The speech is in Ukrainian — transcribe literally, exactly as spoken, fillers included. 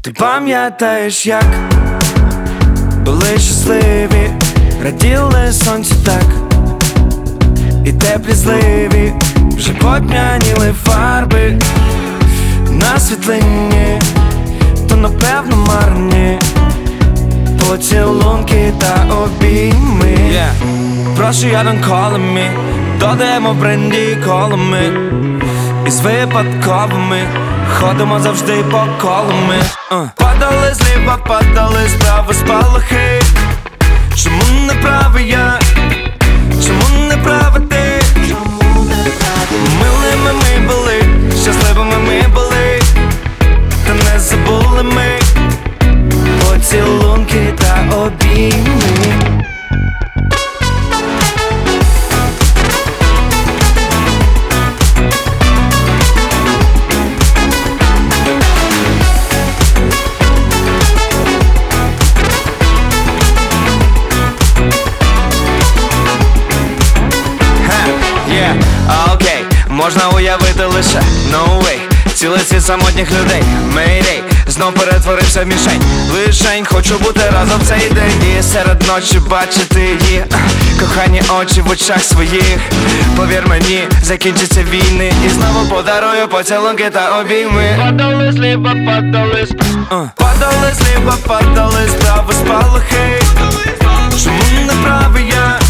Ти пам'ятаєш, як були щасливі, раділи сонцю так, і теплі зливі вже потьмяніли фарби на світлині, то напевно марні поцілунки та обійми. yeah. Прошу, я don't call me, додаємо в бренді колами, із випадковими ходимо завжди по колами. uh. Падали зліва, падали справа спалахи. Чому не правий я? Чому не права ти? Милими ми були, щасливими ми були, та не забули ми поцілунки та обійми. Окей, okay. Можна уявити лише no way. Цілий світ самотніх людей, Mayday, знов перетворився в мішень. Лишень хочу бути разом в цей день і серед ночі бачити її кохані очі в очах своїх. Повір мені, закінчаться війни, і знову подарую поцілунки та обійми. Падали зліва, падали uh. Падали зліва, падали справа спалахи. Чому не правий я?